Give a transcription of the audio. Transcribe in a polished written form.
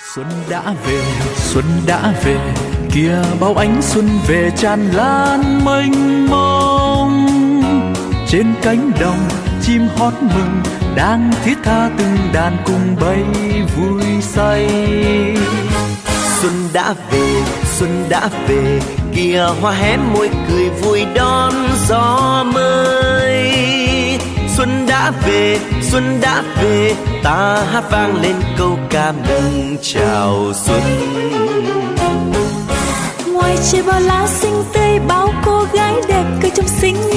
Xuân đã về, kìa bao ánh xuân về tràn lan mênh mông. Trên cánh đồng chim hót mừng, đang thiết tha từng đàn cùng bay vui say. Xuân đã về, kìa hoa hé môi cười vui đón gió mới. Xuân đã về, ta hát vang lên câu ca mừng chào xuân. Ngoài trời bao lá xinh tươi, bao cô gái đẹp cười trong xinh